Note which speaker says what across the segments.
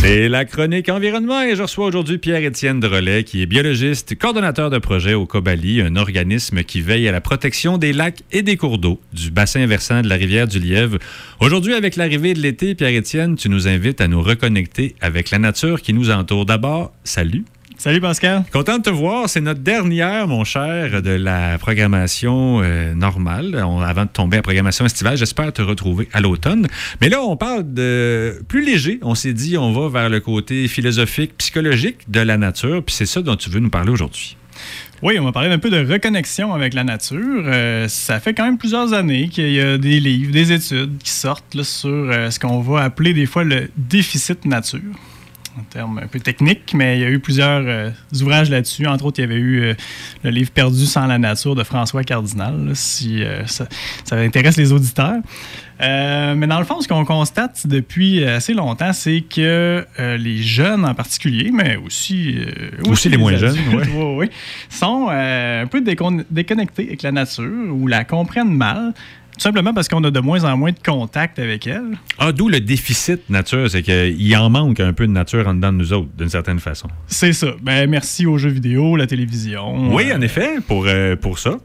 Speaker 1: C'est la chronique environnement et je reçois aujourd'hui Pierre-Étienne Drolet, qui est biologiste, coordonnateur de projet au COBALI, un organisme qui veille à la protection des lacs et des cours d'eau du bassin versant de la rivière du Lièvre. Aujourd'hui, avec l'arrivée de l'été, Pierre-Étienne, tu nous invites à nous reconnecter avec la nature qui nous entoure. D'abord, salut.
Speaker 2: Salut Pascal.
Speaker 1: Content de te voir. C'est notre dernière, mon cher, de la programmation normale. Avant de tomber en programmation estivale, j'espère te retrouver à l'automne. Mais là, on parle de plus léger. On s'est dit, on va vers le côté philosophique, psychologique de la nature. Puis c'est ça dont tu veux nous parler aujourd'hui.
Speaker 2: Oui, on va parler un peu de reconnexion avec la nature. Ça fait quand même plusieurs années qu'il y a des livres, des études qui sortent là, sur ce qu'on va appeler des fois le déficit nature. En termes un peu techniques, mais il y a eu plusieurs ouvrages là-dessus. Entre autres, il y avait eu le livre « Perdu sans la nature » de François Cardinal, là, si ça intéresse les auditeurs. Mais dans le fond, ce qu'on constate depuis assez longtemps, c'est que les jeunes en particulier, mais aussi
Speaker 1: les moins jeunes,
Speaker 2: oui, sont un peu déconnectés avec la nature ou la comprennent mal. Tout simplement parce qu'on a de moins en moins de contact avec elle.
Speaker 1: Ah, d'où le déficit nature, c'est qu'il en manque un peu de nature en dedans de nous autres, d'une certaine façon.
Speaker 2: C'est ça. Ben, merci aux jeux vidéo, la télévision.
Speaker 1: Oui, en effet, pour ça.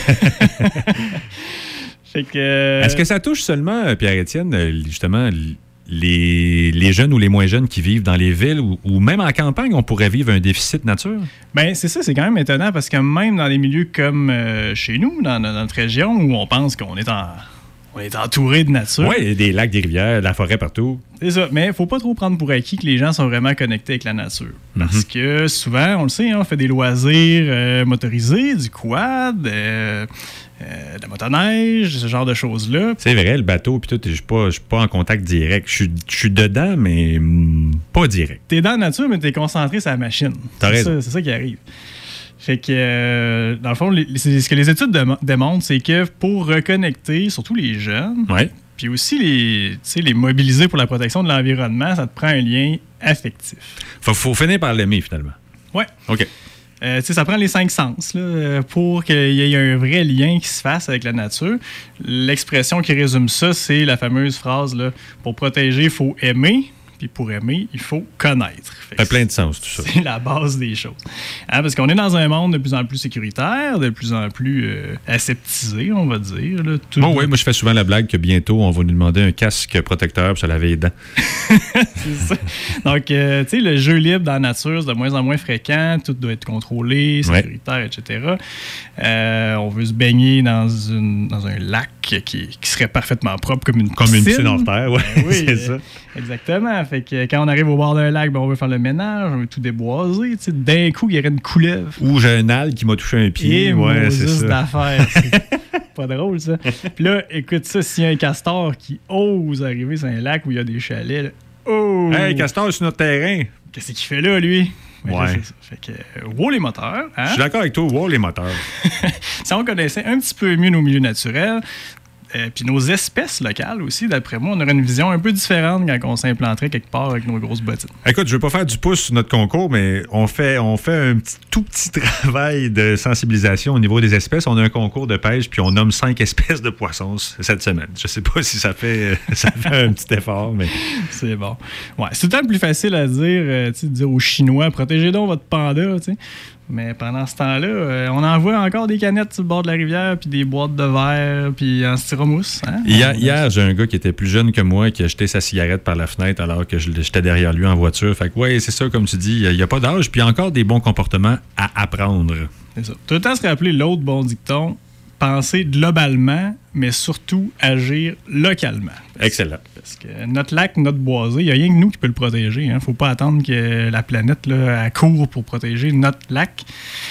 Speaker 2: Fait que,
Speaker 1: Est-ce que ça touche seulement, Pierre-Étienne, justement, les jeunes ou les moins jeunes qui vivent dans les villes ou même en campagne, on pourrait vivre un déficit nature?
Speaker 2: Bien, c'est ça, c'est quand même étonnant parce que même dans des milieux comme chez nous, dans notre région, où on pense qu'on est entouré de nature.
Speaker 1: Oui, des lacs, des rivières, de la forêt partout.
Speaker 2: C'est ça, mais il ne faut pas trop prendre pour acquis que les gens sont vraiment connectés avec la nature. Parce que souvent, on le sait, on fait des loisirs motorisés, du quad, de la motoneige, ce genre de choses-là.
Speaker 1: C'est vrai, le bateau, puis tout, je suis pas en contact direct. Je suis dedans, mais pas direct.
Speaker 2: T'es dans la nature, mais t'es concentré sur la machine.
Speaker 1: T'as raison.
Speaker 2: C'est ça qui arrive. Fait que, dans le fond, ce que les études démontrent, c'est que pour reconnecter, surtout les jeunes, puis aussi les mobiliser pour la protection de l'environnement, ça te prend un lien affectif.
Speaker 1: Faut finir par l'aimer, finalement.
Speaker 2: Oui.
Speaker 1: OK.
Speaker 2: Ça prend les 5 sens là, pour qu'il y ait un vrai lien qui se fasse avec la nature. L'expression qui résume ça, c'est la fameuse phrase là, pour protéger, il faut aimer. Puis pour aimer, il faut connaître.
Speaker 1: Ça fait plein de sens, tout ça.
Speaker 2: C'est la base des choses. Parce qu'on est dans un monde de plus en plus sécuritaire, de plus en plus aseptisé, on va dire. Là,
Speaker 1: moi, je fais souvent la blague que bientôt, on va nous demander un casque protecteur pour se laver les dents.
Speaker 2: C'est ça. Donc, tu sais, le jeu libre dans la nature, c'est de moins en moins fréquent. Tout doit être contrôlé, sécuritaire, etc. On veut se baigner dans un lac qui serait parfaitement propre comme une piscine.
Speaker 1: Comme une piscine hors terre, oui, c'est ça.
Speaker 2: Exactement. Fait que quand on arrive au bord d'un lac, on veut faire le ménage, on veut tout déboiser. D'un coup, il y aurait une couleuvre.
Speaker 1: Ou j'ai un algue qui m'a touché un pied.
Speaker 2: C'est ça. D'affaires. C'est pas drôle, ça. Puis là, écoute ça, s'il y a un castor qui ose arriver sur un lac où il y a des chalets, là, oh!
Speaker 1: Hey, castor sur notre terrain!
Speaker 2: Qu'est-ce qu'il fait là, lui?
Speaker 1: Ouais.
Speaker 2: C'est ça. Fait que, wow, les moteurs. Hein?
Speaker 1: Je suis d'accord avec toi, wow, les moteurs.
Speaker 2: Si on connaissait un petit peu mieux nos milieux naturels, puis nos espèces locales aussi, d'après moi, on aurait une vision un peu différente quand on s'implanterait quelque part avec nos grosses bottines.
Speaker 1: Écoute, je veux pas faire du pouce sur notre concours, mais on fait un tout petit travail de sensibilisation au niveau des espèces. On a un concours de pêche, puis on nomme 5 espèces de poissons cette semaine. Je sais pas si ça fait un petit effort, mais... C'est
Speaker 2: bon. Ouais, c'est tout le temps plus facile à dire, de dire aux Chinois, protégez donc votre panda, tu sais. Mais pendant ce temps-là, on envoie encore des canettes sur le bord de la rivière, puis des boîtes de verre, puis en styromousse. Hein?
Speaker 1: Hier, j'ai un gars qui était plus jeune que moi qui a jeté sa cigarette par la fenêtre alors que j'étais derrière lui en voiture. Fait que ouais, c'est ça, comme tu dis, il n'y a pas d'âge, puis il y a encore des bons comportements à apprendre.
Speaker 2: C'est ça. Tout le temps se rappeler l'autre bon dicton, penser globalement, mais surtout agir localement.
Speaker 1: Excellent.
Speaker 2: Parce que notre lac, notre boisé, il n'y a rien que nous qui peut le protéger. Il ne faut pas attendre que la planète là, elle court pour protéger notre lac.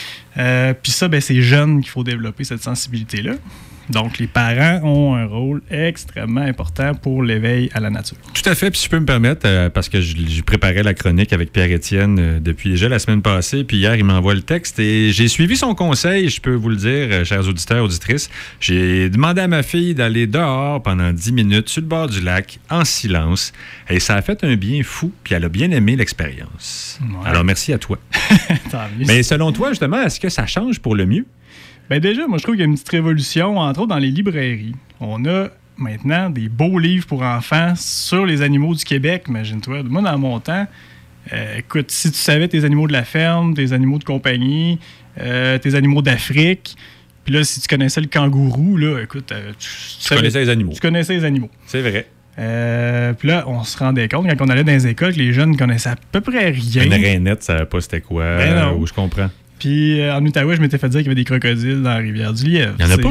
Speaker 2: Puis ça, c'est jeune qu'il faut développer cette sensibilité-là. Donc, les parents ont un rôle extrêmement important pour l'éveil à la nature.
Speaker 1: Tout à fait. Puis si je peux me permettre, parce que je préparais la chronique avec Pierre-Étienne depuis déjà la semaine passée, puis hier, il m'envoie le texte et j'ai suivi son conseil, je peux vous le dire, chers auditeurs, auditrices. J'ai demandé à ma fille d'aller dehors pendant 10 minutes sur le bord du lac, en silence. Et ça a fait un bien fou, puis elle a bien aimé l'expérience. Ouais. Alors, merci à toi. Mais selon toi, justement, est-ce que ça change pour le mieux?
Speaker 2: Bien déjà, moi, je trouve qu'il y a une petite révolution, entre autres dans les librairies. On a maintenant des beaux livres pour enfants sur les animaux du Québec. Imagine-toi, moi, dans mon temps, écoute, si tu savais tes animaux de la ferme, tes animaux de compagnie, tes animaux d'Afrique, puis là, si tu connaissais le kangourou, là, écoute,
Speaker 1: tu connaissais les animaux.
Speaker 2: Tu connaissais les animaux.
Speaker 1: C'est vrai.
Speaker 2: Puis là, on se rendait compte, quand on allait dans les écoles, que les jeunes ne connaissaient à peu près rien.
Speaker 1: Une rainette, ça ne savait pas c'était quoi. Je comprends.
Speaker 2: Puis en Outaouais, je m'étais fait dire qu'il y avait des crocodiles dans la rivière du Lièvre.
Speaker 1: Il n'y en a pas?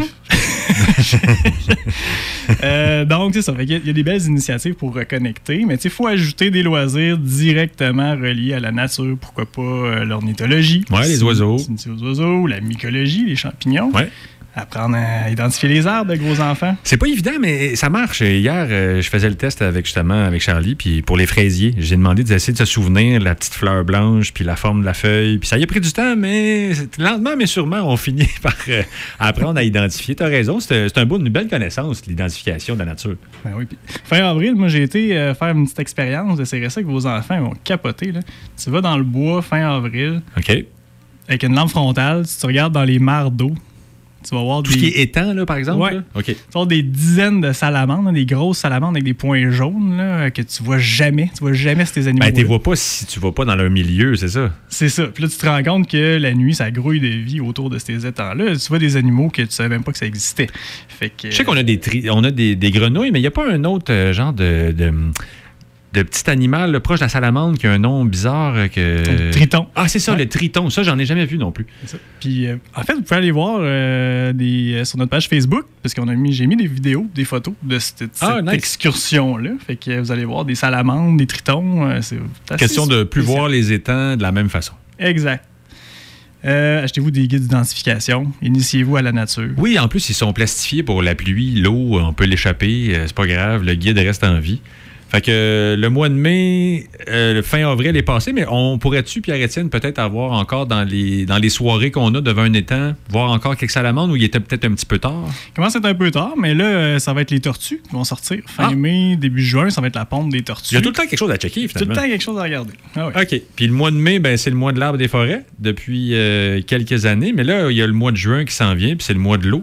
Speaker 2: Donc, c'est ça. Il y a des belles initiatives pour reconnecter, mais il faut ajouter des loisirs directement reliés à la nature. Pourquoi pas l'ornithologie?
Speaker 1: Oui, les oiseaux.
Speaker 2: Les oiseaux, la mycologie, les champignons.
Speaker 1: Oui.
Speaker 2: Apprendre à identifier les arbres de gros enfants.
Speaker 1: C'est pas évident, mais ça marche. Hier, je faisais le test avec Charlie, puis pour les fraisiers, j'ai demandé d'essayer de se souvenir la petite fleur blanche, puis la forme de la feuille. Puis ça y a pris du temps, mais lentement, mais sûrement, on finit par apprendre à identifier. T'as raison, c'est une belle connaissance, l'identification de la nature.
Speaker 2: Ben oui. Puis, fin avril, moi, j'ai été faire une petite expérience de ça avec vos enfants. Ils vont capoter. Là. Tu vas dans le bois fin avril,
Speaker 1: OK,
Speaker 2: avec une lampe frontale, si tu regardes dans les mares d'eau, tu vas voir
Speaker 1: tout ce qui est étang, là, par exemple?
Speaker 2: Ouais.
Speaker 1: Là? OK.
Speaker 2: Tu vas voir des dizaines de salamandres, des grosses salamandres avec des points jaunes là, que tu vois jamais. Tu vois jamais ces animaux.
Speaker 1: Ben, tu les vois pas si tu vas pas dans leur milieu, c'est ça?
Speaker 2: C'est ça. Puis là, tu te rends compte que la nuit, ça grouille de vie autour de ces étangs-là. Tu vois des animaux que tu savais même pas que ça existait. Fait que,
Speaker 1: je sais qu'on a des grenouilles, mais il n'y a pas un autre genre de petit animal là, proche de la salamandre qui a un nom bizarre.
Speaker 2: Le triton.
Speaker 1: Ah, c'est ça, le triton. Ça, j'en ai jamais vu non plus.
Speaker 2: C'est ça. Puis, en fait, vous pouvez aller voir sur notre page Facebook, parce j'ai mis des vidéos, des photos de cette
Speaker 1: nice.
Speaker 2: excursion-là. Fait que vous allez voir des salamandres, des tritons. C'est
Speaker 1: question de plus voir les étangs de la même façon.
Speaker 2: Exact. Achetez-vous des guides d'identification. Initiez-vous à la nature.
Speaker 1: Oui, en plus, ils sont plastifiés pour la pluie, l'eau. On peut l'échapper. C'est pas grave. Le guide reste en vie. Fait que le mois de mai, fin avril est passé, mais on pourrait-tu, Pierre-Étienne, peut-être avoir encore dans les soirées qu'on a devant un étang, voir encore quelques salamandres où il était peut-être un petit peu tard?
Speaker 2: Il commence à être un peu tard, mais là, ça va être les tortues qui vont sortir. Fin mai, début juin, ça va être la ponte des tortues.
Speaker 1: Il y a tout le temps quelque chose à checker, finalement.
Speaker 2: Tout le temps quelque chose à regarder. Ah ouais.
Speaker 1: OK. Puis le mois de mai, c'est le mois de l'arbre des forêts depuis quelques années, mais là, il y a le mois de juin qui s'en vient, puis c'est le mois de l'eau.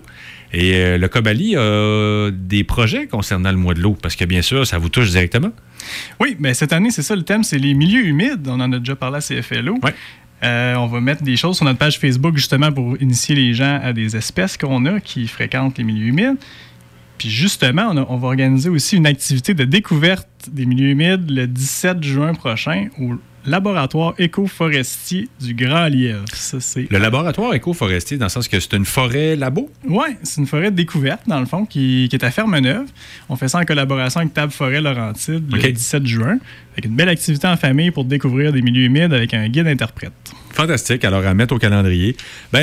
Speaker 1: Et le Cobali a des projets concernant le mois de l'eau, parce que bien sûr, ça vous touche directement.
Speaker 2: Oui, bien cette année, c'est ça le thème, c'est les milieux humides. On en a déjà parlé à CFLO.
Speaker 1: Ouais.
Speaker 2: On va mettre des choses sur notre page Facebook justement pour initier les gens à des espèces qu'on a qui fréquentent les milieux humides. Puis justement, on va organiser aussi une activité de découverte des milieux humides le 17 juin prochain au laboratoire éco-forestier du Grand Lièvre. Ça, c'est...
Speaker 1: Le laboratoire éco-forestier, dans le sens que c'est une forêt labo?
Speaker 2: Oui, c'est une forêt de découverte, dans le fond, qui est à Fermeneuve. On fait ça en collaboration avec Table Forêt Laurentide le 17 juin, avec une belle activité en famille pour découvrir des milieux humides avec un guide interprète.
Speaker 1: Fantastique. Alors, à mettre au calendrier.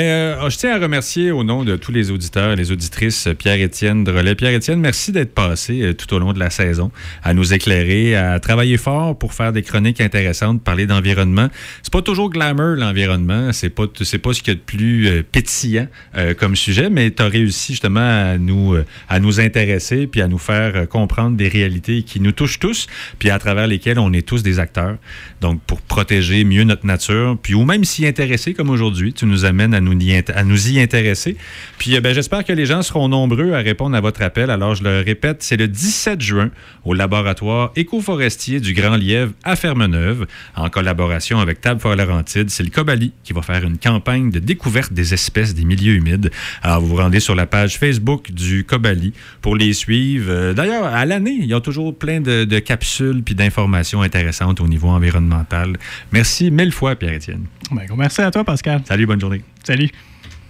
Speaker 1: Je tiens à remercier au nom de tous les auditeurs et les auditrices Pierre-Étienne Drolet. Pierre-Étienne, merci d'être passé tout au long de la saison à nous éclairer, à travailler fort pour faire des chroniques intéressantes, parler d'environnement. C'est pas toujours glamour, l'environnement. C'est pas ce qu'il y a de plus pétillant comme sujet, mais tu as réussi justement à nous intéresser puis à nous faire comprendre des réalités qui nous touchent tous puis à travers lesquelles on est tous des acteurs. Donc, pour protéger mieux notre nature, puis ou même s'y intéresser comme aujourd'hui, tu nous amènes à nous y intéresser. Puis j'espère que les gens seront nombreux à répondre à votre appel. Alors, je le répète, c'est le 17 juin au laboratoire éco-forestier du Grand Lièvre à Fermeneuve, en collaboration avec Table Forêt Laurentide. C'est le Cobali qui va faire une campagne de découverte des espèces des milieux humides. Alors, vous vous rendez sur la page Facebook du Cobali pour les suivre. D'ailleurs, à l'année, il y a toujours plein de capsules puis d'informations intéressantes au niveau environnemental. Merci mille fois, Pierre-Étienne.
Speaker 2: Merci à toi, Pascal.
Speaker 1: Salut, bonne journée.
Speaker 2: Salut.